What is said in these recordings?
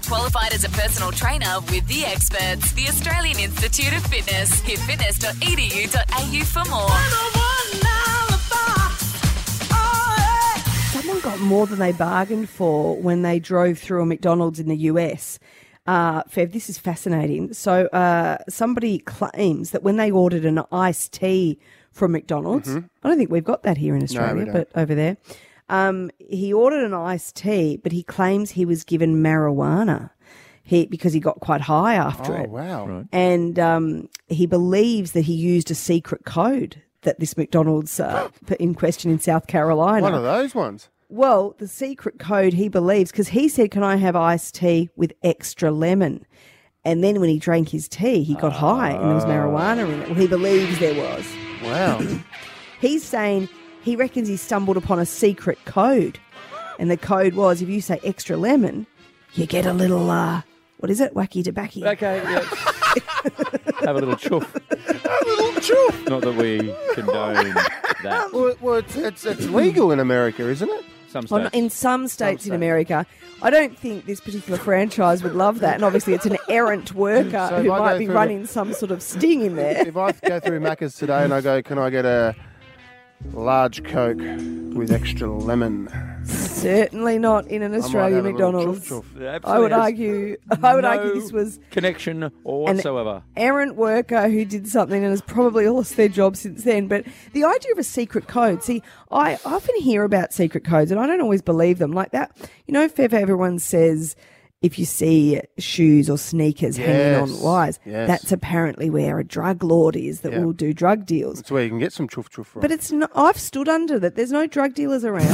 Get qualified as a personal trainer with the experts, the Australian Institute of Fitness. Hit fitness.edu.au for more. Someone got more than they bargained for when they drove through a McDonald's in the US. Fev, this is fascinating. So somebody claims that when they ordered an iced tea from McDonald's, I don't think we've got that here in Australia, but over there, he ordered an iced tea, but he claims he was given marijuana because he got quite high after it. Oh, wow. Right. And he believes that he used a secret code that this McDonald's in question in South Carolina. One of those ones. Well, the secret code he believes, because he said, can I have iced tea with extra lemon? And then when he drank his tea, he got high and there was marijuana in it. Well, he believes there was. Wow. He's saying he reckons he stumbled upon a secret code. And the code was, if you say extra lemon, you get a little, what is it? Wacky tobacco. Okay, yeah. Have a little chuff. A little chuff. Not that we condone that. Well, it's legal in America, isn't it? Some states. In some states in America. I don't think this particular franchise would love that. And obviously it's an errant worker So if who I might go be through running some sort of sting in there. If I go through Macca's today and I go, can I get a large Coke with extra lemon? Certainly not in an Australian have a little McDonald's. chuff-chuff. I would argue this was connection whatsoever. Errant worker who did something and has probably lost their job since then. But the idea of a secret code, see, I often hear about secret codes and I don't always believe them. Like that, you know, Fev, everyone says if you see shoes or sneakers hanging on wires, that's apparently where a drug lord is that will do drug deals. That's where you can get some chuff from. But it's not, I've stood under that. There's no drug dealers around.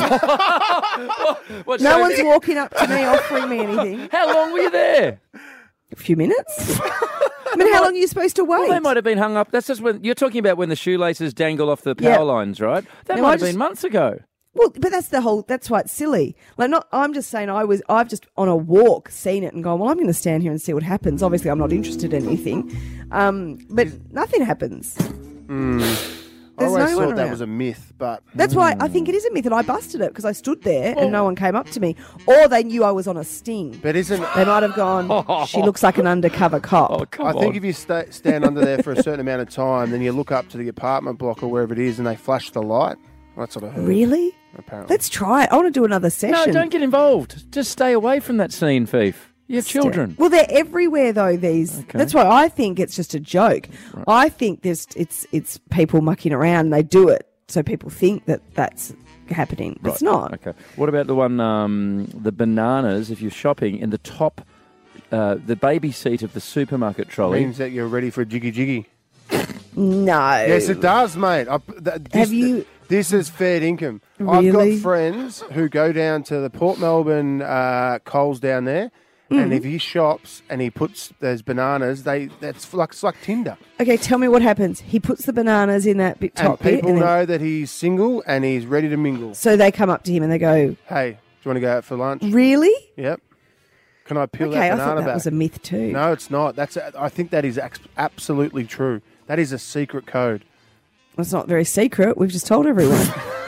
No one's walking up to me offering me anything. How long were you there? A few minutes. I mean, how long are you supposed to wait? Well, they might have been hung up. That's just when you're talking about when the shoelaces dangle off the power lines, right? That might have been months ago. Well, but that's why it's silly. Like, I'm just saying I've just on a walk seen it and gone, well, I'm going to stand here and see what happens. Obviously, I'm not interested in anything. But nothing happens. I always thought that was a myth, but... That's why I think it is a myth, and I busted it because I stood there and no one came up to me. Or they knew I was on a sting. But isn't... They might have gone, she looks like an undercover cop. Oh, I think if you stand under there for a certain amount of time, then you look up to the apartment block or wherever it is and they flash the light. That's what I heard. Really? Apparently. Let's try it. I want to do another session. No, don't get involved. Just stay away from that scene, Fief. You have children. Well, they're everywhere though. That's why I think it's just a joke. Right. I think it's people mucking around and they do it so people think that that's happening. Right. It's not. Okay. What about the one, the bananas? If you're shopping in the top, the baby seat of the supermarket trolley, means that you're ready for jiggy jiggy. No. Yes, it does, mate. This is fair income. Really? I've got friends who go down to the Port Melbourne Coles down there, and if he shops and he puts those bananas, it's like Tinder. Okay, tell me what happens. He puts the bananas in that top bit. And people know that he's single and he's ready to mingle. So they come up to him and they go, hey, do you want to go out for lunch? Really? Yep. Can I peel that banana banana back? Okay, I thought that back? was a myth too. No, it's not. I think that is absolutely true. That is a secret code. Well, it's not very secret. We've just told everyone.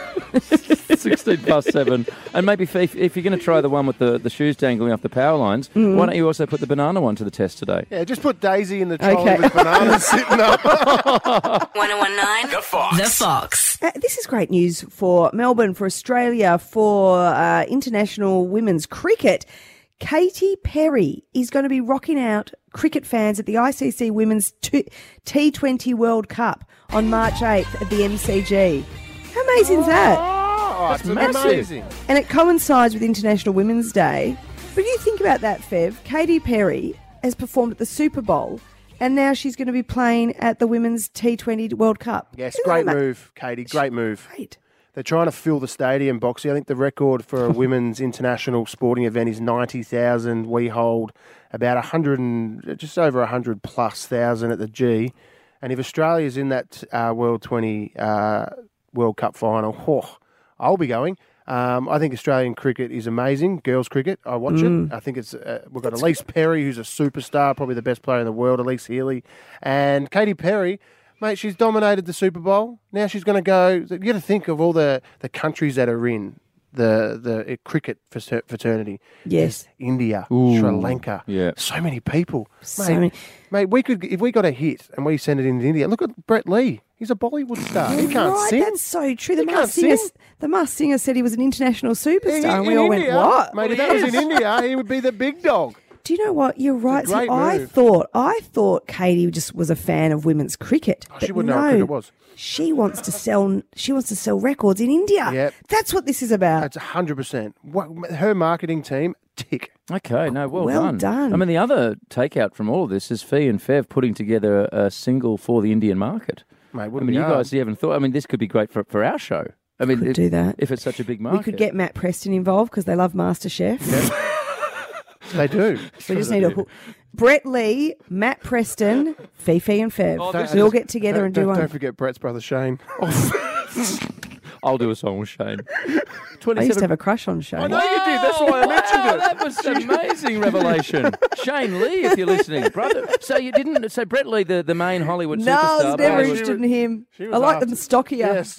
16+7. And maybe if you're going to try the one with the shoes dangling off the power lines, why don't you also put the banana one to the test today? Yeah, just put Daisy in the trolley with bananas sitting up. 1019 The Fox. The Fox. This is great news for Melbourne, for Australia, for international women's cricket. Katy Perry is going to be rocking out cricket fans at the ICC Women's T20 World Cup on March 8th at the MCG. How amazing is that? Oh, That's it's amazing. And it coincides with International Women's Day. But if you think about that, Fev, Katy Perry has performed at the Super Bowl and now she's going to be playing at the Women's T20 World Cup. Yes, great move, Katy. Great move. Great. They're trying to fill the stadium, Boxy. I think the record for a women's international sporting event is 90,000. We hold about 100 just over 100 plus thousand at the G. And if Australia's in that World 20 World Cup final, I'll be going. I think Australian cricket is amazing. Girls cricket, I watch it. I think it's we've got Elise Perry, who's a superstar, probably the best player in the world, Elise Healy. And Katy Perry, mate, she's dominated the Super Bowl. Now she's going to go. You got to think of all the countries that are in. the cricket fraternity. Yes. There's India, Ooh, Sri Lanka. yeah. So many people. So mate, many- mate, we could if we got a hit and we send it into India. Look at Brett Lee. He's a Bollywood star. He can't right, sing. that's so true. He can't sing. The Masked Singer said he was an international superstar, and we In all India, went, "What?" Mate, if that was in India, he would be the big dog. Do you know what? You're right. great See, move. I thought Katie just was a fan of women's cricket. Oh, she but wouldn't know what no, cricket was. She wants to sell records in India. Yep. That's what this is about. That's 100%. Her marketing team, tick. Okay, no, well Well done. I mean, the other takeout from all of this is Fee and Fev putting together a single for the Indian market. Mate, I wouldn't mean, be you hard. guys haven't thought. I mean, this could be great for our show. I mean, Could do that. if it's such a big market. We could get Matt Preston involved because they love MasterChef. They do. We just need a Brett Lee, Matt Preston, Fifi and Fev. this we all is- get together and do one. Don't forget Brett's brother Shane. I'll do a song with Shane. I used to have a crush on Shane. I know you did. That's why I mentioned it. That was an amazing revelation. Shane Lee, if you're listening, brother. So you didn't. So Brett Lee, the main Hollywood No, I superstar. was never but- interested in him. she was I like after- them stockier. Yes.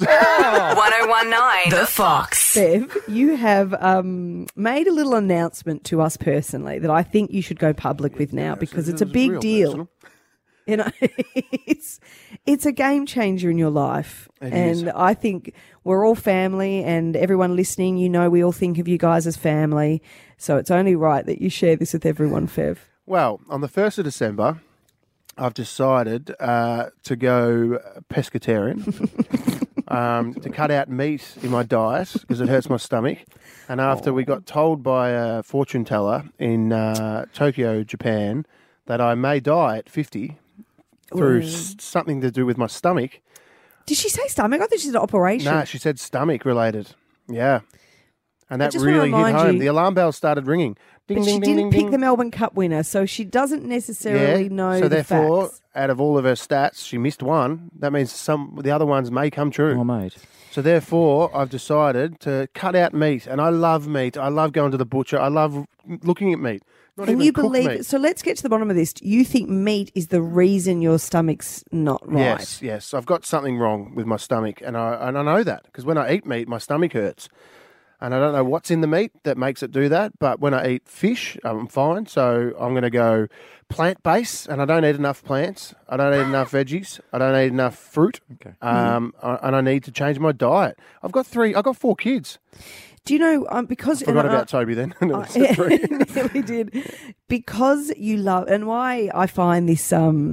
1019 The Fox. Bev, you have made a little announcement to us personally that I think you should go public with now because it's a big real deal. personal. You know, it's a game changer in your life. is. I think we're all family and everyone listening, you know, we all think of you guys as family. So it's only right that you share this with everyone, Fev. Well, on the 1st of December, I've decided to go pescatarian, to cut out meat in my diet because it hurts my stomach. And after we got told by a fortune teller in Tokyo, Japan, that I may die at 50 through something to do with my stomach. Did she say stomach? I thought she said operation. No, she said stomach related. Yeah. And that just wanna really hit remind home. you- The alarm bell started ringing. Ding, But ding, she ding, didn't ding, pick ding. the Melbourne Cup winner, so she doesn't necessarily know So the therefore, facts. out of all of her stats, she missed one. That means the other ones may come true. Oh, mate. So therefore, I've decided to cut out meat, and I love meat. I love going to the butcher. I love looking at meat. Not And even you cooked believe meat. so? Let's get to the bottom of this. You think meat is the reason your stomach's not right? Yes. I've got something wrong with my stomach, and I know that because when I eat meat, my stomach hurts, and I don't know what's in the meat that makes it do that. But when I eat fish, I'm fine. So I'm going to go plant-based, and I don't eat enough plants. I don't eat enough veggies. I don't eat enough fruit. Okay. And I need to change my diet. I've got 4 kids. Do you know because Forgot and about Toby then. It was I 3. nearly did because you love and why I find this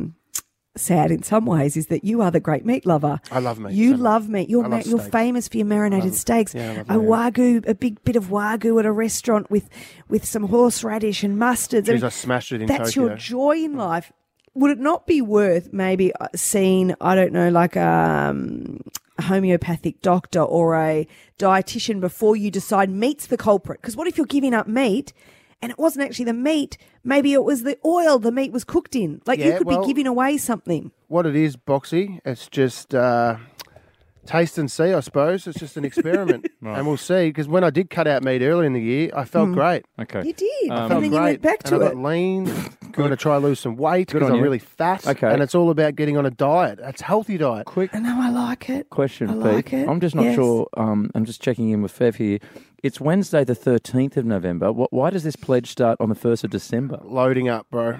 sad in some ways is that you are the great meat lover. I love meat You so much. love meat. You're I love you're steak. famous for your marinated steaks. yeah, I love a big bit of wagyu at a restaurant with some horseradish and mustards. Jeez, I smashed it in That's Tokyo. your joy in life. Would it not be worth maybe seeing, I don't know, like a homeopathic doctor or a dietitian before you decide meat's the culprit? Because what if you're giving up meat and it wasn't actually the meat, maybe it was the oil the meat was cooked in? Like you Yeah, could well- be giving away something. What it is, Boxy, it's just taste and see, I suppose. It's just an experiment. And we'll see. Because when I did cut out meat early in the year, I felt great. Okay. You did. I and felt then great. you went back and to I it. got lean. I'm going to try lose some weight because on I'm you. really fat. Okay. And it's all about getting on a diet. It's a healthy diet. Quick I know, I like it. question, I Pete. like it. I'm just not Yes. sure. I'm just checking in with Fev here. It's Wednesday, the 13th of November. Why does this pledge start on the 1st of December? Loading up, bro.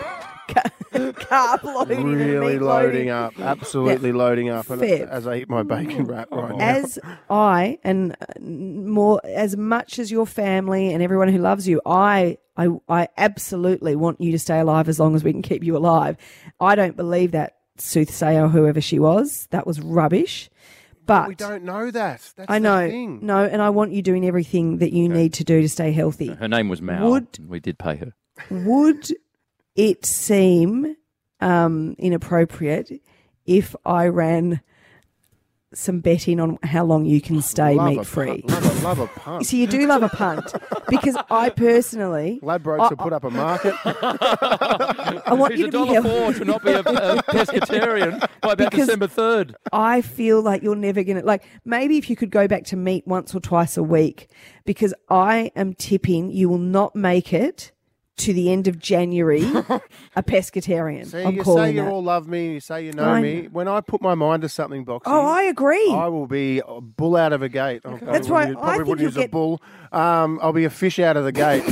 Carb loading and Really meat loading up. Absolutely loading up. And Fev. as I eat my bacon wrap right now. As I and more as much as your family and everyone who loves you, I absolutely want you to stay alive as long as we can keep you alive. I don't believe that soothsayer, whoever she was, that was rubbish. But We don't know that. That's I know, the thing. no, and I want you doing everything that you need to do to stay healthy. Her name was Mal. Would- We did pay her. Would it seem inappropriate if I ran some betting on how long you can stay Love a meat free? punt. Love a punt. So you do love a punt because I personally, Ladbrokes will put up a market. I want you He's to be $1.04 healthy. to not be a pescatarian by about Because- December 3rd. I feel like you're never going to, like, maybe if you could go back to meat once or twice a week, because I am tipping you will not make it to the end of January a pescatarian. See, I'm you calling say you that. all love me, you say you know me. When I put my mind to something, Boxy, Oh, I agree. I will be a bull out of a gate. I That's why I probably think wouldn't you'll use a get- bull. I'll be a fish out of the gate.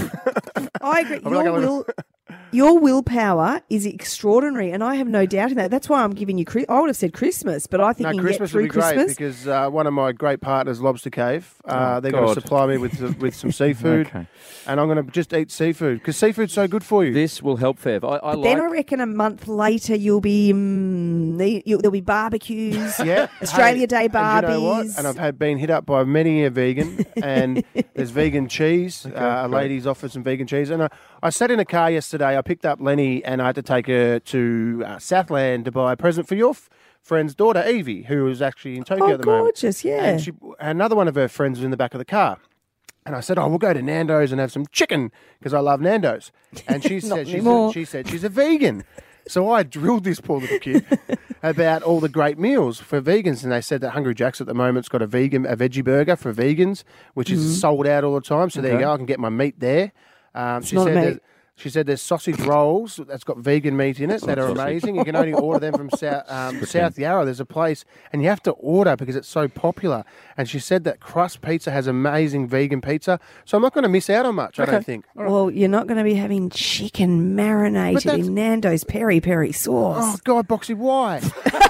I agree. I'm like, Your willpower is extraordinary, and I have no doubt in that. That's why I'm giving you. I would have said Christmas, but I think No, you can Christmas get will through be great Christmas. because one of my great partners, Lobster Cave, they're going God. to supply me with some seafood, Okay. and I'm going to just eat seafood because seafood's so good for you. This will help, Fev. I like. Then I reckon a month later you'll be there'll be barbecues, Yeah, Australia Day and you know what? barbies. And I've been hit up by many a vegan, and there's vegan cheese. A great. lady's offered some vegan cheese, and I sat in a car yesterday. I picked up Lenny, and I had to take her to Southland to buy a present for your friend's daughter, Evie, who is actually in Tokyo Oh, at the moment. gorgeous, yeah. And another one of her friends was in the back of the car. And I said, we'll go to Nando's and have some chicken because I love Nando's. And she Not said anymore. she said she's a vegan. So I drilled this poor little kid about all the great meals for vegans, and they said that Hungry Jack's at the moment's got a veggie burger for vegans, which is sold out all the time. So there you Okay. go, I can get my meat there. She not a said meat. there's- She said there's sausage rolls that's got vegan meat in it that are sausage. amazing. You can only order them from South Yarra. There's a place, and you have to order because it's so popular. And she said that Crust Pizza has amazing vegan pizza. So I'm not going to miss out on much, I don't think. Well, you're not going to be having chicken marinated that's- in Nando's peri sauce. Oh, God, Boxy, why?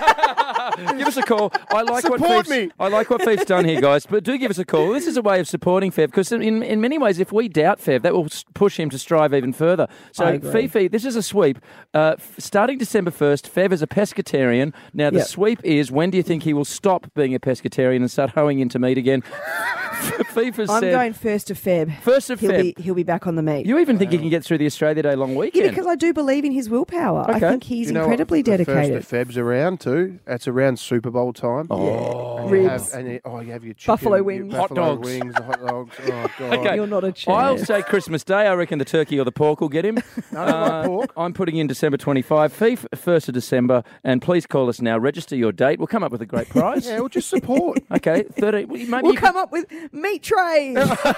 Give us a call. I like Support what Fev's, me. I like what Fev's done here, guys. But do give us a call. This is a way of supporting Fev because in many ways, if we doubt Fev, that will push him to strive even further. I So agree. Fifi, this is a sweep. Starting December 1st, Fev is a pescatarian. Now the Yep. sweep is when do you think he will stop being a pescatarian and start hoeing into meat again? FIFA I'm said going 1st of Feb. 1st of Feb. He'll be back on the meat. You even think he can get through the Australia Day long Yeah, weekend? because I do believe in his willpower. I Okay. think he's You know what? incredibly The dedicated. First of Feb's around too. It's around Super Bowl time. Ribs. You have your chicken, Buffalo your wings. Hot buffalo dogs. wings, the hot dogs. Oh, God. Okay. You're not a I'll chance. say Christmas Day. I reckon the turkey or the pork will get him. No, I don't like pork. I'm putting in December 25, FIFA 1st of December, and please call us now. Register your date. We'll come up with a great prize. Yeah, we'll just support. Okay, 13. Maybe We'll you come up with meat trays.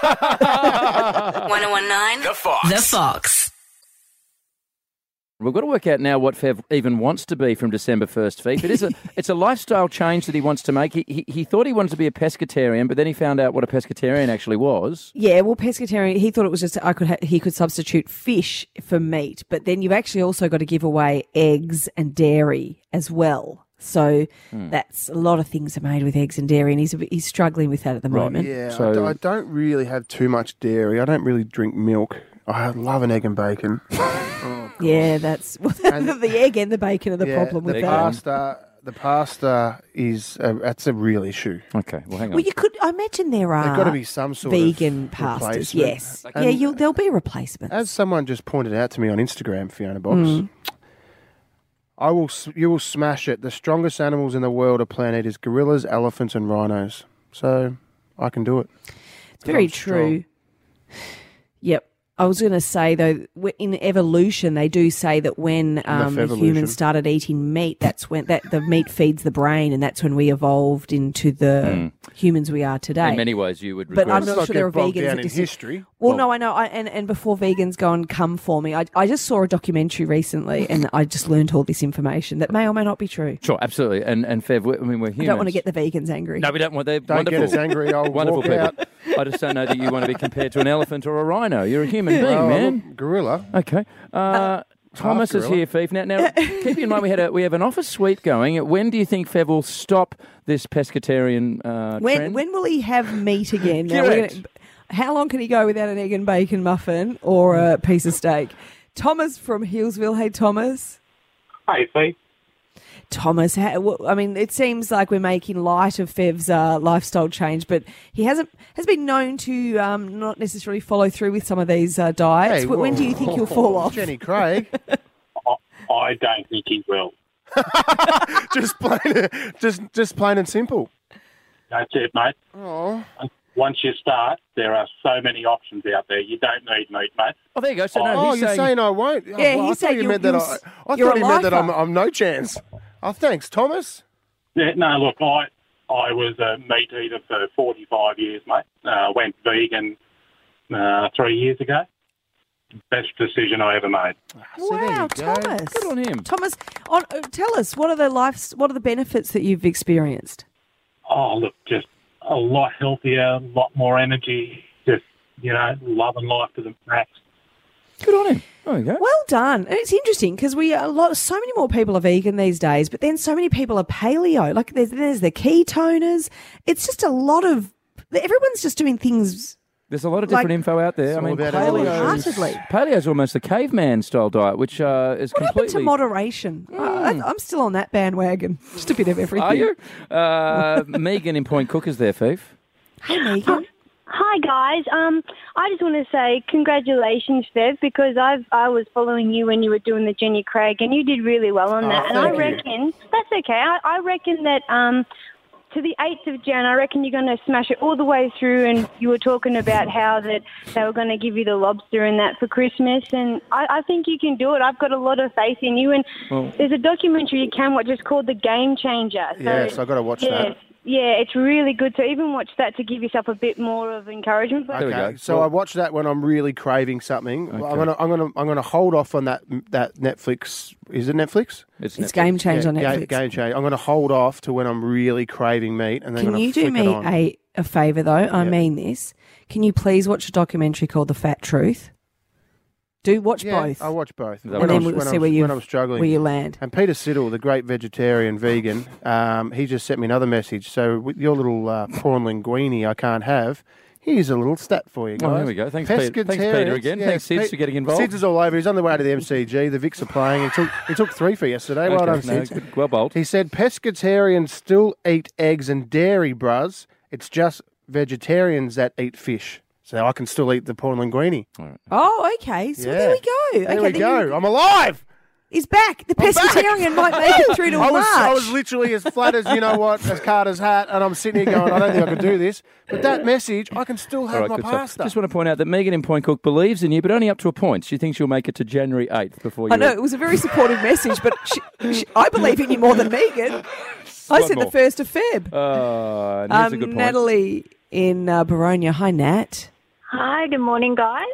1019 The Fox. The Fox. We've got to work out now what Fev even wants to be from December 1st, Fev. It's a lifestyle change that he wants to make. He thought he wanted to be a pescatarian, but then he found out what a pescatarian actually was. Yeah, well, pescatarian. He thought it was just he could substitute fish for meat, but then you've actually also got to give away eggs and dairy as well. So that's a lot of things are made with eggs and dairy, and he's struggling with that at the moment. Yeah, So- I don't really have too much dairy. I don't really drink milk. I love an egg and bacon. Yeah, that's the egg and the bacon are the problem with the that. pasta is that's a real issue. Okay, well, hang on. Well, you could. I imagine there are There's got to be some sort vegan of pastas. replacement. Yes, And there'll be replacements. as someone just pointed out to me on Instagram, Fiona Box, you will smash it. The strongest animals in the world are plant eaters: gorillas, elephants, and rhinos. So I can do it. It's very I'm true. Yep. I was going to say, though, in evolution, they do say that when evolution. humans started eating meat, that's when the meat feeds the brain, and that's when we evolved into the humans we are today. In many ways, you would But regret I'm it. not Let's sure there are get bogged vegans down that in dis- history. Well, no, I know. And before vegans go and come for me, I just saw a documentary recently, and I just learned all this information that may or may not be true. Sure, absolutely. And Fev, we're humans. I don't want to get the vegans angry. No, we don't want. They're Don't wonderful. get us angry. I'll Wonderful walk people. out. I just don't know that you want to be compared to an elephant or a rhino. You're a human being, Oh, man. look, gorilla. Okay. Thomas is gorilla. here, Fev. Now, keep in mind we have an office suite going. When do you think Fev will stop this pescatarian trend? When will he have meat again? Now, Correct. how long can he go without an egg and bacon muffin or a piece of steak? Thomas from Hillsville. Hey, Thomas. Hey, Fee. Thomas, it seems like we're making light of Fev's lifestyle change, but he has been known to not necessarily follow through with some of these diets. Hey, When do you think he'll fall off? Jenny Craig. I don't think he will. just plain and simple. That's it, mate. Oh, Once you start, there are so many options out there. You don't need meat, mate. Oh, there you go. So no, he's you're saying I won't? Yeah, I he thought said you meant that I you're thought a he meant that lifer. I'm no chance. Oh, thanks, Thomas. Yeah, no, look, I was a meat eater for 45 years, mate. Went vegan 3 years ago. best decision I ever made. So there Wow, you go. Thomas. Good on him. Thomas, tell us, what are the benefits that you've experienced? Oh, look, just a lot healthier, a lot more energy, just, loving life to the max. Good on him. There you go. Well done. And it's interesting because so many more people are vegan these days, but then so many people are paleo. Like there's the ketoners. It's just everyone's just doing things. There's a lot of different info out there. It's I all mean, about wholeheartedly. paleo's almost the caveman style diet, which is What happened completely. to moderation? I'm still on that bandwagon. Just a bit of everything. Are you? Megan in Point Cook is there, Fief. Hey, Megan. Hi guys. I just want to say congratulations, Fev, because I was following you when you were doing the Jenny Craig, and you did really well on that. And I thank you. reckon that's okay. I reckon that to the 8th of Jan, I reckon you're going to smash it all the way through. And you were talking about how that they were going to give you the lobster and that for Christmas, and I think you can do it. I've got a lot of faith in you. And there's a documentary you can watch. It's called The Game Changer. So, Yes, I've got to watch that. Yeah, it's really good. So even watch that to give yourself a bit more of encouragement. But There we Okay, go. so I watch that when I'm really craving something. I'm gonna hold off on that Netflix. Is it Netflix? It's Netflix. Game Change on Yeah, Netflix. Game Change. I'm gonna hold off to when I'm really craving meat, and then Can I'm you gonna do flick it on. me a favour, though? I mean this. Can you please watch a documentary called The Fat Truth? Watch both. I watch both. And When then I'm- we'll when see I'm- where when I'm struggling. where you land. And Peter Siddle, the great vegetarian vegan, he just sent me another message. So with your little prawn linguine I can't have, here's a little stat for you guys. Oh, there we go. Thanks, Peter. Thanks, Peter, again. Thanks, Sids, for getting involved. Sids is all over. He's on the way to the MCG. The Vicks are playing. He took 3 for yesterday. Well done, no, Sids. good. Well bowled. He said pescatarians still eat eggs and dairy, bruz. It's just vegetarians that eat fish. So I can still eat the prawn linguine. Oh, okay. So there we go. There okay, we then go. I'm alive. He's back. The I'm back. pescatarian might make it through to I March. was literally as flat as, as Carter's hat, and I'm sitting here going, I don't think I can do this. But that message, I can still have All right, my good stuff. pasta. Just want to point out that Megan in Point Cook believes in you, but only up to a point. She thinks you'll make it to January 8th before you. I know, it was a very supportive message, but I believe in you more than Megan. I said more. the 1st of Feb. That's a good point. Natalie in Baronia. Hi, Nat. Hi, good morning, guys.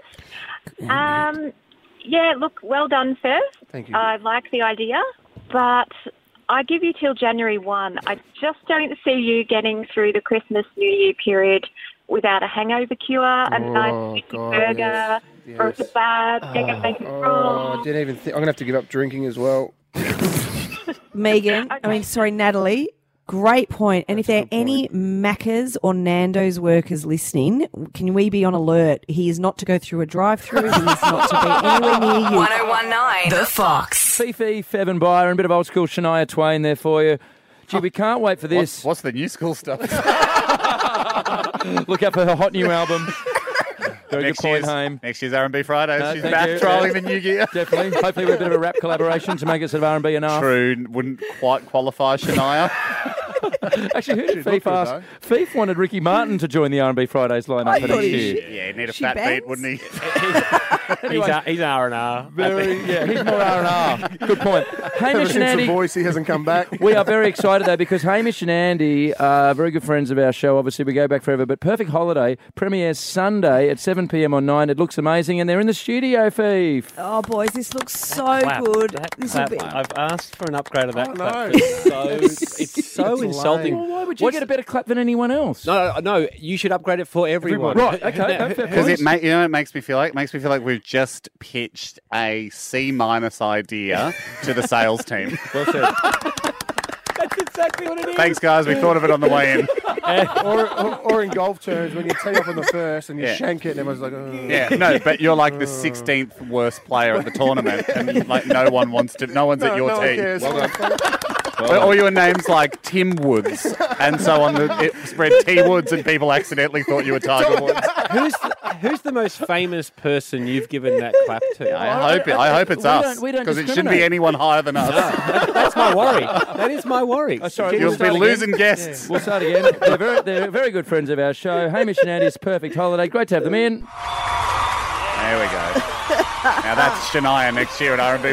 Yeah, look, well done, Fev. Thank you. I like the idea, but I give you till January 1. I just don't see you getting through the Christmas, New Year period without a hangover cure, a nice juicy burger, or a kebab, chicken bacon I roll. didn't even think. I'm going to have to give up drinking as well. Megan, Natalie, great point. And if there are any Macca's or Nando's workers listening, can we be on alert? He is not to go through a drive-through. He is not to be anywhere near you. 1019 The Fox. Fifi, Fev and Byron, a bit of old school Shania Twain there for you. Gee, we can't wait for this. What's the new school stuff? Look out for her hot new album. Very good point, Haim. Next year's R&B Fridays. She's thank back you. trialling the new gear. Definitely. Hopefully with a bit of a rap collaboration to make it sort of R&B enough. True, wouldn't quite qualify Shania. Actually, who did Fief good, ask? Fief wanted Ricky Martin to join the R&B Fridays lineup I for thought next he year. Yeah, need a She fat bangs? beat, wouldn't he? Anyway, He's R&R. he's more R&R. Good point. Ever Hamish and since the Andy. voice, he hasn't come back. We are very excited though because Hamish and Andy are very good friends of our show. Obviously, we go back forever. But Perfect Holiday premieres Sunday at 7 p.m. on 9. It looks amazing, and they're in the studio, Fief. Oh, boys, this looks so Clap. good. That This will clap. be... I've asked for an upgrade of that clap. no. It's so insulting. lame. Why would you get a better clap than anyone else? No, you should upgrade it for everyone. Right, okay. No, fair Because point. you know what it makes me feel like? It makes me feel like we've just pitched a C- idea to the sales team. Well said. That's exactly what it is. Thanks, guys. We thought of it on the way in. or in golf terms, when you tee off on the first and you Yeah. shank it, and everyone's like, oh. Yeah, no, but you're like the 16th worst player at the tournament, and like no one's at your no one team. cares. Or your name's like Tim Woods, and so on it spread T Woods, and people accidentally thought you were Tiger Woods. Who's the most famous person you've given that clap to? I hope it's We us, don't- we don't because it shouldn't discriminate. be anyone higher than us. That's my worry. That is my worry. Oh, sorry, You'll we'll be start losing again. guests. We'll start again. They're very good friends of our show. Hamish and Andy's Perfect Holiday. Great to have them in. There we go. Now that's Shania next year at R&B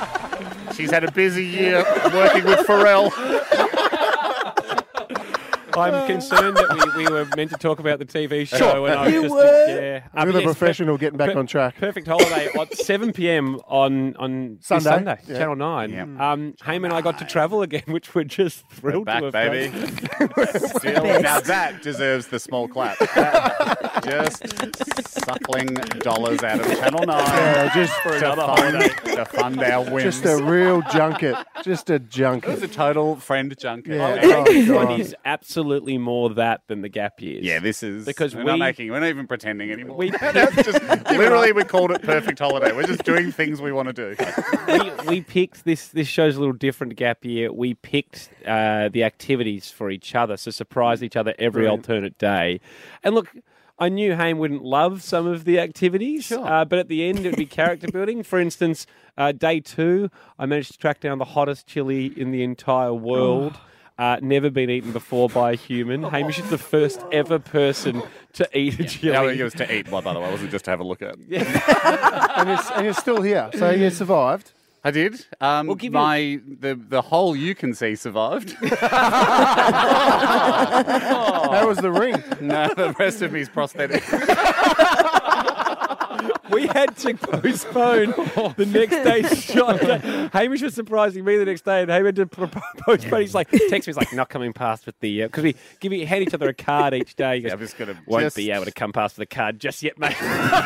Friday. She's had a busy year working with Pharrell. I'm concerned that we were meant to talk about the TV show. Sure. And I You just, were. Yeah. You're the professional getting back on track. Perfect Holiday at 7 p.m. on Sunday. Sunday, Yeah. Channel 9. Yep. Hayman and I got to travel again, which we're just thrilled Back, to have baby. done. Still, now that deserves the small clap. Just suckling dollars out of Channel 9 just for another holiday to fund our wins. Just a real junket. Just a It was junket. a total friend junket. Yeah. I think this Oh, one God. is absolutely more that than the gap years. Yeah, this is Because we're we- not even pretending anymore. we- That's just literally we called it Perfect Holiday. We're just doing things we want to do. we picked this show's a little different to gap year. We picked the activities for each other, so surprised each other every alternate day. And look, I knew Hayne wouldn't love some of the activities, but at the end it would be character building. For instance, day 2, I managed to track down the hottest chili in the entire world. Never been eaten before by a human. Hamish is the first ever person to eat a chili. No, it was to eat, by the way. It wasn't just to have a look at. And you're still here, so you survived. I did. give The whole you can see survived. How was the ring? No, the rest of me's prosthetic. We had to postpone the next day's shot. Hamish was surprising me the next day, and Hamish had to postpone. He's like, text me, he's like, not coming past with the because we hand each other a card each day. He goes, I'm just gonna won't be able to come past with a card just yet, mate.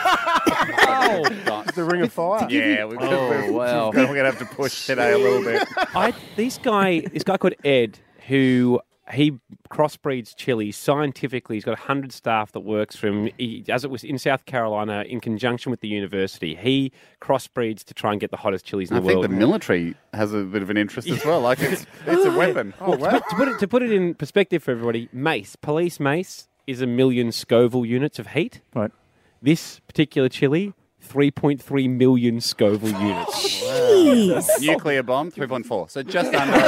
The ring of fire. Yeah, we're going to have to push today a little bit. This guy called Ed, who he crossbreeds chilies scientifically. He's got 100 staff that works for him. He does it in South Carolina in conjunction with the university. He crossbreeds to try and get the hottest chilies in I the think world. the military has a bit of an interest as well. Like it's a weapon. Oh, wow. To put it in perspective for everybody, police mace is 1 million Scoville units of heat. Right. This particular chili, 3.3 million Scoville units. Nuclear bomb, 3.4. So just under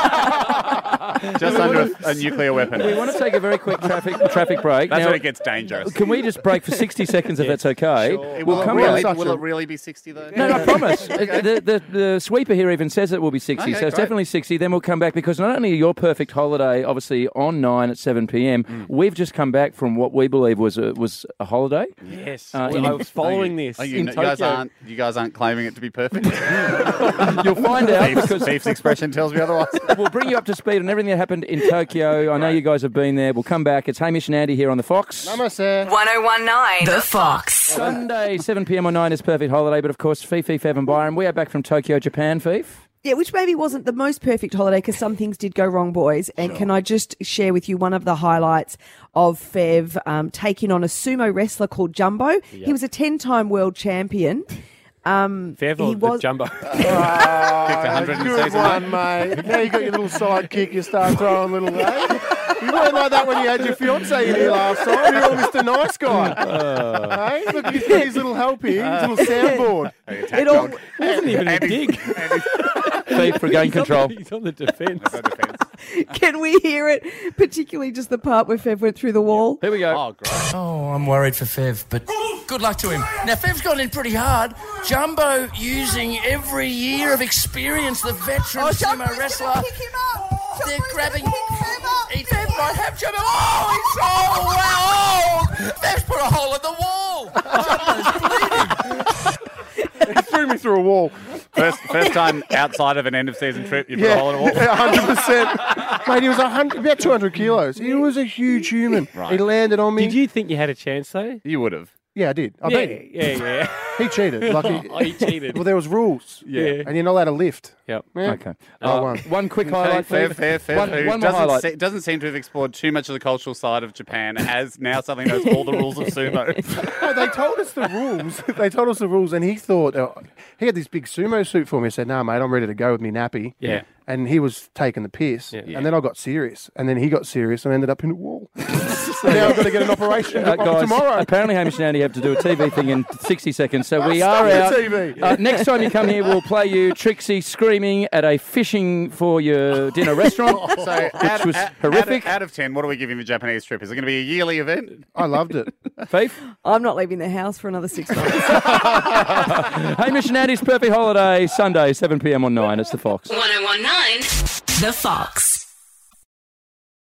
a nuclear weapon. We want to take a very quick traffic break. That's Now, when it gets dangerous. can we just break for 60 seconds if that's okay? We'll come really, back. will it really be 60 though? No, I promise. The sweeper here even says it will be 60, Okay, so it's great. definitely 60. Then we'll come back because not only your Perfect Holiday, obviously on 9 at 7 p.m, we've just come back from what we believe was a holiday. Yes. I I was following this. You in guys Tokyo. aren't claiming it to be perfect. You'll find out Thief's because expression tells me otherwise. we'll bring you up to speed on everything that happened in Tokyo. I know you guys have been there. We'll come back. It's Hamish and Andy here on the Fox. Namaste. 1019 The Fox. Sunday, 7 p.m. on 9 is Perfect Holiday, but of course, Fifi, Fev and Byron, we are back from Tokyo, Japan, Fifi. Yeah, which maybe wasn't the most perfect holiday because some things did go wrong, boys. And can I just share with you one of the highlights of Fev taking on a sumo wrestler called Jumbo? He was a 10-time world champion. Fev he or was- the Jumbo? Kicked 100 in Good season one, mate. Now you got your little sidekick, you start throwing little... You weren't like that when you had your fiancé in here last time. You're all Mr. Nice Guy. Hey, look, he's got his little helpy, his little soundboard. It all, Wasn't even a dig. Fifi for gain control. He's on the defence. can we hear it? Particularly just the part where Fev went through the wall. Here we go. Oh, great. Oh, I'm worried for Fev, but good luck to him. Now, Fev's gone in pretty hard. Jumbo using every year of experience, the veteran sumo wrestler. They're grabbing. Fev might have Jumbo. Oh, Fev's put a hole in the wall. Jumbo's bleeding. He threw me through a wall. First time outside of an end of season trip, you put a hole in a wall. 100%. Mate, he was about 200 kilos. He was a huge human. Right. He landed on me. Did you think you had a chance, though? You would have. Yeah, I did. I beat him. Yeah. He cheated. Like He cheated. Well, there was rules. Yeah. And you're not allowed to lift. Yep. Yeah. Okay. I won. One quick highlight, Fair. Fifi. Who One more highlight. doesn't seem to have explored too much of the cultural side of Japan, as now suddenly knows all the rules of sumo. No, they told us the rules. They told us the rules, and he thought he had this big sumo suit for me. I said, "No, mate, I'm ready to go with me nappy." Yeah. And he was taking the piss, and then I got serious, and then he got serious, and ended up in a wall. So now I've got to get an operation Guys, tomorrow. apparently Hamish and Andy have to do a TV thing in 60 seconds, so we are Stop out. the TV. Next time you come here, we'll play you Trixie screaming at a fishing for your dinner restaurant, So which was horrific. Out of 10, what are we giving the Japanese trip? Is it going to be a yearly event? I loved it. Fifi? I'm not leaving the house for another 6 months. Hamish and Andy's Perfect Holiday, Sunday, 7 p.m. on 9. It's The Fox. 1019 The Fox.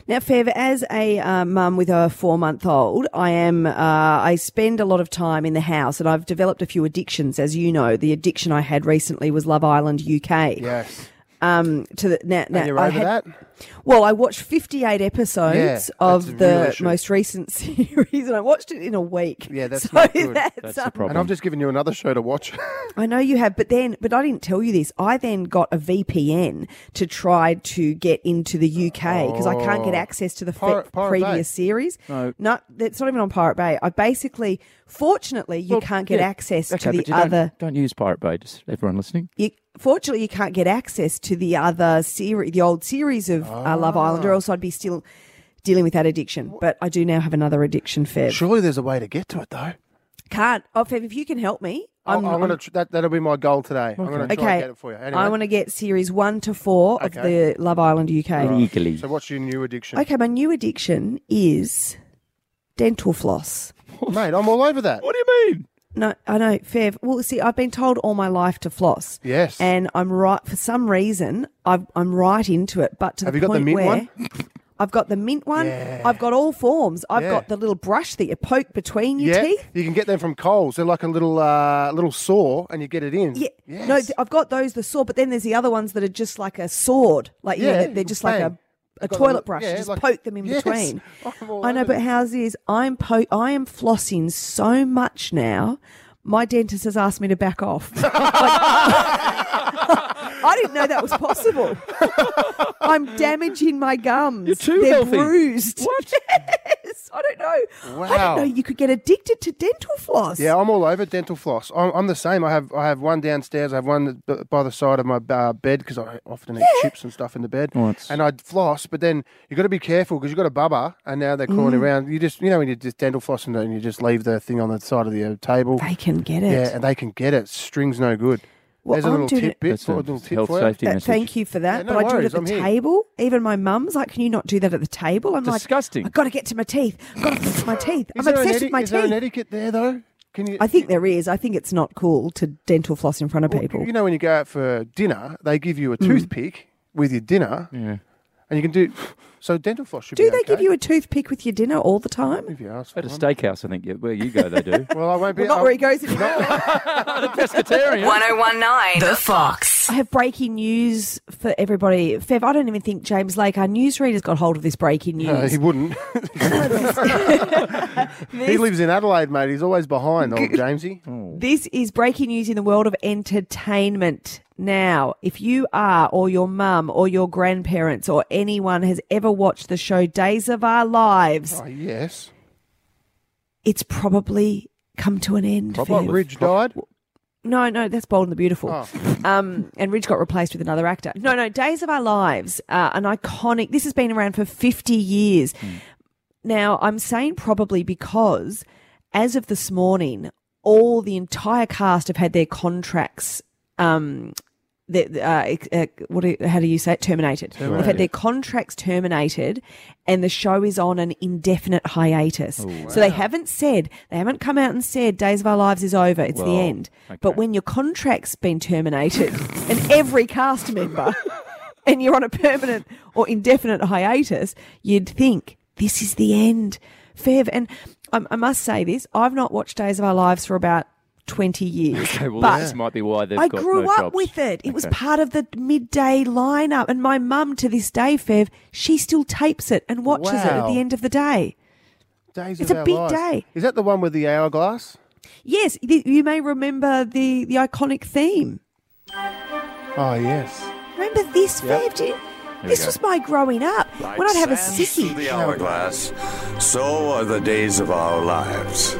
Now, Fev, as a mum with a 4-month-old, I spend a lot of time in the house, and I've developed a few addictions. As you know, the addiction I had recently was Love Island UK. Yes. And you're over that? Well, I watched 58 episodes of the real issue. most recent series, and I watched it in a week. Yeah, that's so not good. That's the problem. And I've just given you another show to watch. I know you have, but I didn't tell you this. I then got a VPN to try to get into the UK because I can't get access to the Pirate previous Bay. series. No. That's not even on Pirate Bay. Fortunately, you can't get access to the other. Don't use Pirate Bay. Just everyone listening. Fortunately, you can't get access to the other series, the old series of Love Island, or else I'd be still dealing with that addiction. But I do now have another addiction, Fev. Surely there's a way to get to it, though. Can't. Oh, Fev, if you can help me. I'm going to. That'll be my goal today. I'm going to try and get it for you. Anyway. I want to get series 1 to 4 of the Love Island UK. Legally. So what's your new addiction? Okay, my new addiction is dental floss. Mate, I'm all over that. What do you mean? No, I know, Fev. Well, see, I've been told all my life to floss. Yes. And I'm right, for some reason, I'm right into it. But to Have the you got the point mint where one? I've got the mint one. Yeah. I've got all forms. I've Yeah. got the little brush that you poke between your teeth. You can get them from Coles. They're like a little saw, and you get it in. Yeah. Yes. No, I've got those, the saw, but then there's the other ones that are just like a sword. Like, you know, Yeah, they're just bang. like a got toilet the- brush. yeah, You just like- poke them in Yes. between. I'm all I know, over but this. how's this? I am flossing so much now. My dentist has asked me to back off. I didn't know that was possible. I'm damaging my gums. You're too They're healthy. bruised. What? Yes, I don't know. Wow. I didn't know you could get addicted to dental floss. Yeah, I'm all over dental floss. I'm the same. I have one downstairs. I have one by the side of my bed because I often eat chips and stuff in the bed. And I'd floss, but then you've got to be careful because you've got a bubba, and now they're calling around. You just, when you just dental floss and you just leave the thing on the side of the table. They can get it. Yeah, and they can get it. String's no good. Well, There's a I'm little doing tip it- bit, That's for a a little tip health for you. safety message. Thank you for that. Yeah, no but I do it worries, at I'm the here. table. Even my mum's like, can you not do that at the table? I'm Disgusting. like, I've got to get to my teeth. I've got to fix my teeth. Is I'm there obsessed with my is there an teeth. etiquette there, though? Can you? I think there is. I think it's not cool to dental floss in front of people. You know, when you go out for dinner, they give you a toothpick with your dinner, Yeah. and you can do. So dental floss should Do be they okay. give you a toothpick with your dinner all the time? If you ask At a for one. steakhouse, I think, where you go, they do. Well, I won't be. Well, not where he goes anymore. Pescatarian. 1019 The Fox. I have breaking news for everybody. Fev, I don't even think James Lake, our newsreader's got hold of this breaking news. No, he wouldn't. He lives in Adelaide, mate. He's always behind, old Jamesy. This is breaking news in the world of entertainment. Now, if you are, or your mum, or your grandparents, or anyone has ever watched the show Days of Our Lives, Oh, yes. it's probably come to an end. What, Fev. Ridge died? No, that's Bold and the Beautiful. Oh. And Ridge got replaced with another actor. No, Days of Our Lives, an iconic, this has been around for 50 years. Now, I'm saying probably because as of this morning, the entire cast have had their contracts how do you say it? Terminated. They've had their contracts terminated, and the show is on an indefinite hiatus. So they haven't come out and said Days of Our Lives is over. It's the end. okay. But when your contract's been terminated, and every cast member, and you're on a permanent or indefinite hiatus, you'd think this is the end, Fev. And I must say this: I've not watched Days of Our Lives for about 20 years. Okay, well, but this might be why they've I got grew no up jobs. with it. It was Okay. part of the midday lineup. And my mum, to this day, Fev, she still tapes it and watches it at Wow. the end of the day. Days It's of a Our big Lives. day. Is that the one with the hourglass? Yes, you may remember the iconic theme. Oh, yes. Remember this, Yep. Fev? This was my growing up. When I'd have a Sands sickie. through the hourglass, so are the days of our lives.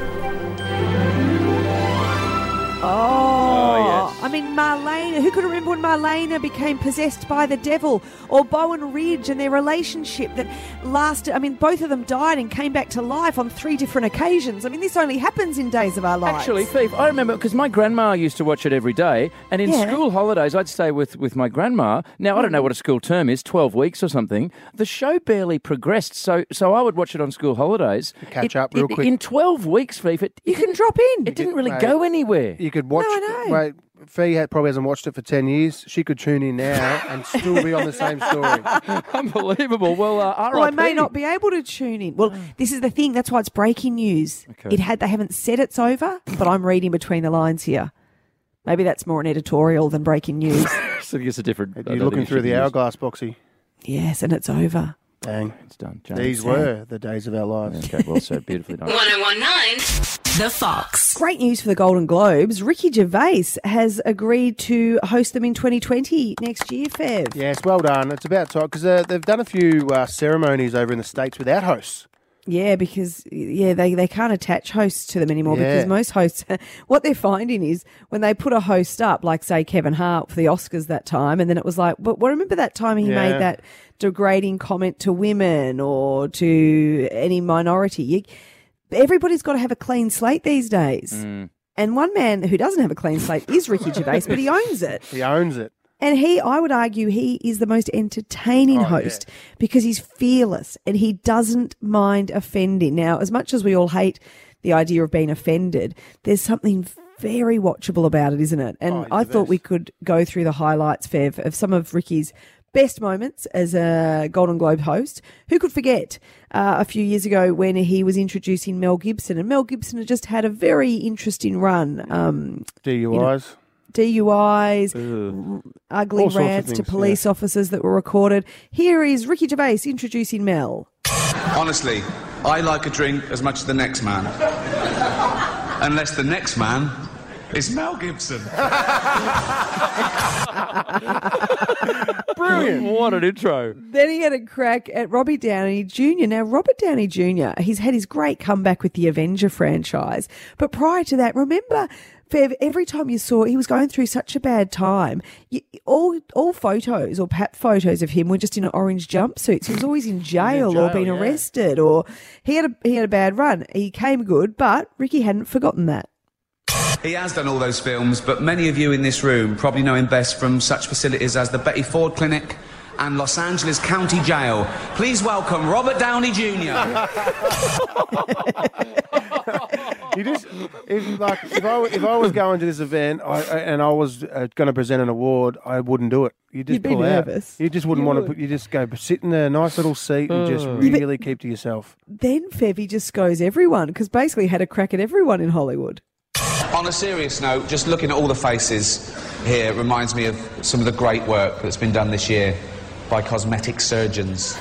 Oh, I mean, Marlena. Who could remember when Marlena became possessed by the devil? Or Bowen Ridge and their relationship that lasted. I mean, both of them died and came back to life on 3 different occasions. I mean, this only happens in Days of Our Lives. Actually, Thief, I remember because my grandma used to watch it every day, and in Yeah. school holidays, I'd stay with my grandma. Now, I don't know what a school term is, 12 weeks or something. The show barely progressed, so I would watch it on school holidays. Catch up real quick. In 12 weeks, Thief, You can drop in. it didn't really mate, go anywhere. You could watch. No, I know. Mate, Fee probably hasn't watched it for 10 years. She could tune in now and still be on the same story. Unbelievable. Well, I may not be able to tune in. Well, this is the thing. That's why it's breaking news. Okay. They haven't said it's over, but I'm reading between the lines here. Maybe that's more an editorial than breaking news. So it's a different... You're looking through the hourglass, Boxy. Yes, and it's over. Bang. It's done. These were the days of our lives. Okay, well said. Beautifully done. 1019 The Fox. Great news for the Golden Globes. Ricky Gervais has agreed to host them in 2020 next year, Fev. Yes, well done. It's about time because they've done a few ceremonies over in the States without hosts. Yeah, because they can't attach hosts to them anymore because most hosts, what they're finding is when they put a host up, like say Kevin Hart for the Oscars that time, and then it was like, but remember that time he made that degrading comment to women or to any minority? Everybody's got to have a clean slate these days. And one man who doesn't have a clean slate is Ricky Gervais, but he owns it. He owns it. And I would argue he is the most entertaining host because he's fearless and he doesn't mind offending. Now, as much as we all hate the idea of being offended, there's something very watchable about it, isn't it? And I thought we could go through the highlights, Fev, of some of Ricky's best moments as a Golden Globe host. Who could forget a few years ago when he was introducing Mel Gibson, and Mel Gibson had just had a very interesting run. DUIs. DUIs, ugly rants to police officers that were recorded. Here is Ricky Gervais introducing Mel. Honestly, I like a drink as much as the next man. Unless the next man is Mel Gibson. Brilliant. What an intro. Then he had a crack at Robbie Downey Jr. Now, Robert Downey Jr., he's had his great comeback with the Avenger franchise. But prior to that, remember... Fev, every time you saw, he was going through such a bad time. All photos or pap photos of him were just in orange jumpsuits. He was always in jail or being arrested, or he had a bad run. He came good, but Ricky hadn't forgotten that. He has done all those films, but many of you in this room probably know him best from such facilities as the Betty Ford Clinic and Los Angeles County Jail. Please welcome Robert Downey Jr. If I was going to this event and I was going to present an award, I wouldn't do it. You'd just pull out. Nervous. You just wouldn't want to. You just go sit in a nice little seat and just really keep to yourself. Then Fev, he just goes everyone because basically he had a crack at everyone in Hollywood. On a serious note, just looking at all the faces here reminds me of some of the great work that's been done this year by cosmetic surgeons.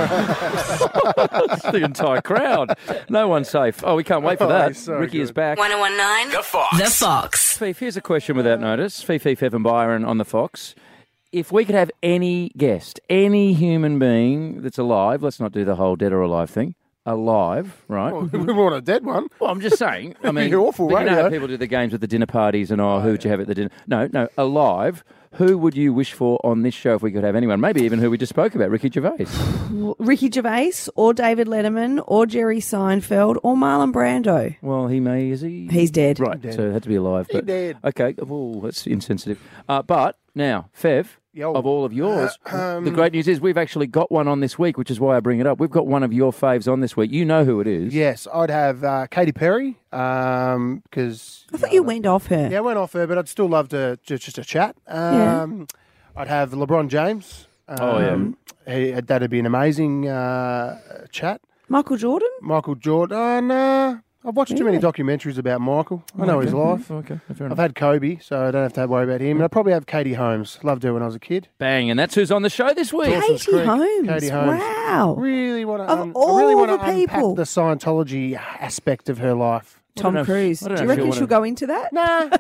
The entire crowd. No one's safe. Oh, we can't wait for that. Ricky is back. 1019 The Fox. The Fox. Fifi, here's a question without notice. Fifi, Fev and Byron on The Fox. If we could have any guest, any human being that's alive, let's not do the whole dead or alive thing, alive, right? Well, we want a dead one. Well, I'm just saying. I mean, awful, but you know how radio. people do the games at the dinner parties and, who would you have at the dinner? No, alive. Who would you wish for on this show if we could have anyone? Maybe even who we just spoke about, Ricky Gervais. Ricky Gervais or David Letterman or Jerry Seinfeld or Marlon Brando. Well, is he? He's dead. Right, so it had to be alive. He's dead. Okay, well, that's insensitive. But now, Fev, of all of yours, the great news is we've actually got one on this week, which is why I bring it up. We've got one of your faves on this week. You know who it is. Yes, I'd have Katy Perry because... I thought you went off her. Yeah, I went off her, but I'd still love to just a chat. I'd have LeBron James. That'd be an amazing chat. Michael Jordan? Michael Jordan. I've watched too many documentaries about Michael. I know his life. Okay, fair enough. I've had Kobe, so I don't have to worry about him. And I'd probably have Katie Holmes. Loved her when I was a kid. Bang, and that's who's on the show this week. Katie Holmes. Katie Holmes. Wow. Really want to. Of all I really want to the people. unpack the Scientology aspect of her life. Tom Cruise. Do you reckon she'll go into that?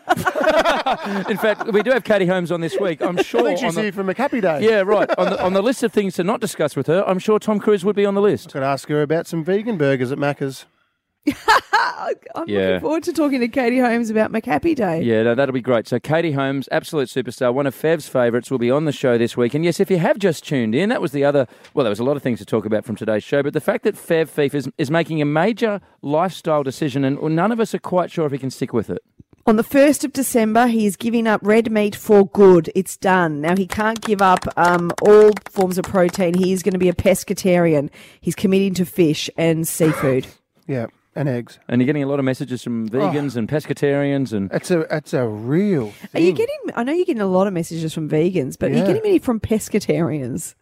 Nah. In fact, we do have Katie Holmes on this week. I'm sure. I think she's here from a Happy Day. Yeah, right. On the list of things to not discuss with her, I'm sure Tom Cruise would be on the list. Could ask her about some vegan burgers at Macca's. I'm looking forward to talking to Katie Holmes about McHappy Day. Yeah, no, that'll be great. So Katie Holmes, absolute superstar, one of Fev's favourites, will be on the show this week. And yes, if you have just tuned in, that was the other... Well, there was a lot of things to talk about from today's show, but the fact that Fev is making a major lifestyle decision and none of us are quite sure if he can stick with it. On the 1st of December, he is giving up red meat for good. It's done. Now, he can't give up all forms of protein. He is going to be a pescatarian. He's committing to fish and seafood. Yeah. And eggs. And you're getting a lot of messages from vegans and pescatarians, and it's a real thing. Are you getting? I know you're getting a lot of messages from vegans, but are you getting any from pescatarians?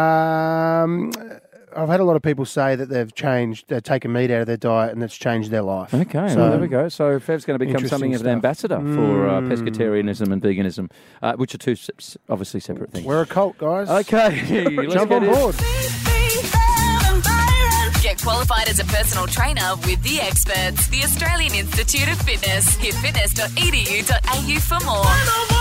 I've had a lot of people say that they've taken meat out of their diet and it's changed their life. Okay, so, well, there we go. So Fev's going to become something of an ambassador for pescatarianism and veganism, which are two obviously separate things. We're a cult, guys. Okay, let's jump get on board. Get qualified as a personal trainer with the experts, the Australian Institute of Fitness. Hit fitness.edu.au for more.